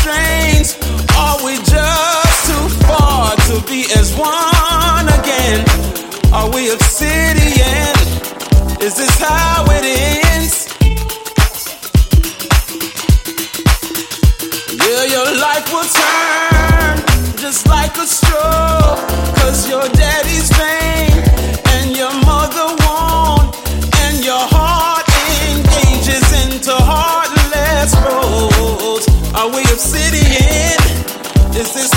strains? Are we just too far to be as one again? Are we obsidian? Is this how it ends? Yeah, your life will turn just like a straw, 'cause your daddy's vain and your mother won't, and your heart engages into heartless roads. Are we obsidian? Is this